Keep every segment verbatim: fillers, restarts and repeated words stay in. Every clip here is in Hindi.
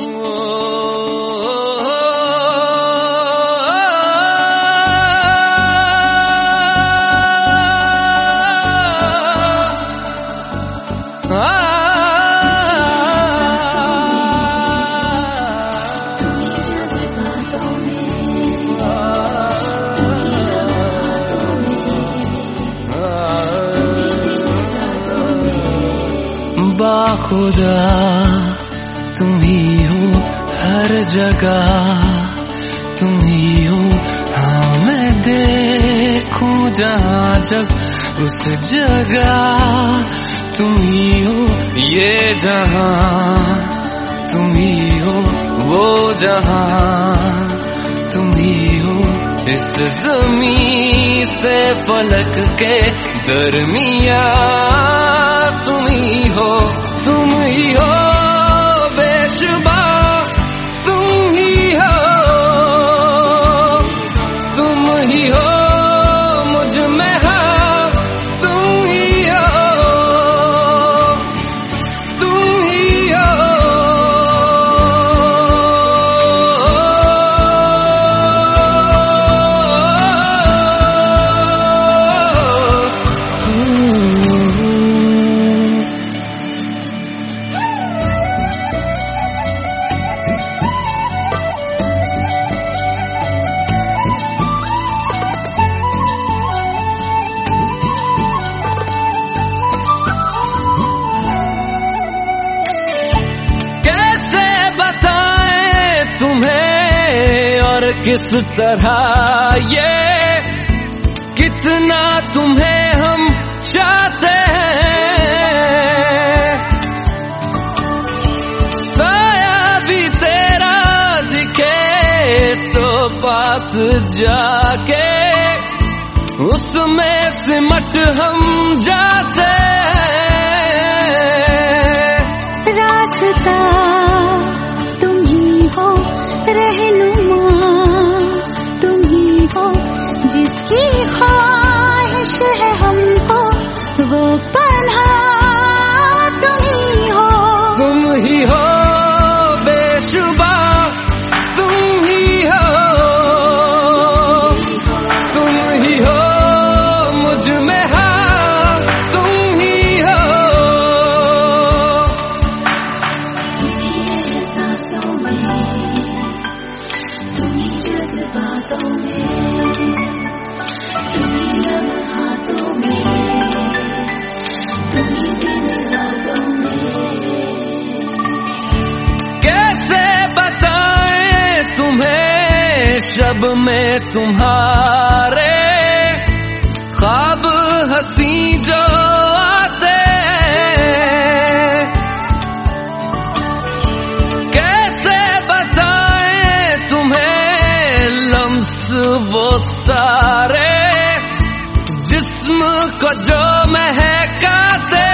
बाखुदा तुम ही हो हर जगह, तुम ही हो हाँ मैं देखूं जहाँ जब उस जगह, तुम ही हो ये जहाँ, तुम ही हो वो जहाँ, तुम ही हो इस ज़मीं से फलक के दरमिया, तुम ही हो, तुम ही हो बेशुबा, तुम ही हो, तुम ही हो मुझ में हाँ, तुम ही हो, तुम ही हो। तुम्हें और किस तरह ये कितना तुम्हें हम चाहते हैं, साया भी तेरा दिखे तो पास जाके उसमें सिमट हम जाते हैं। रास्ता रहनुमा तुम ही हो, जिसकी ख्वाहिश है हमको वो पन्हा तुम ही हो, तुम ही हो बेशुबा, तुम ही हो, तुम ही हो मुझ में हाँ, तुम ही हो। कैसे बताएं तुम्हें शब में तुम्हारे ख्वाब हंसी जो आते, कैसे बताएं तुम्हें लम्स वो सारे जिस्म को जो महकाते,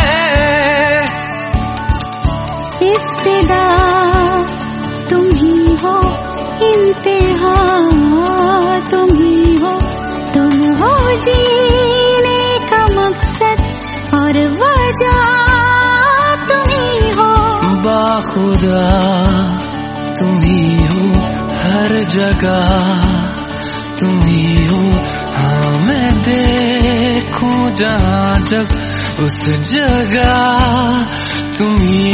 इब्तिदा तुम ही हो, इंतहा तुम ही हो, तुम हो जीने का मकसद और वजह तुम ही हो। बाखुदा तुम ही हो हर जगह, तुम ही हो हाँ मैं देखूं जहाँ जब उस जगह, तुम ही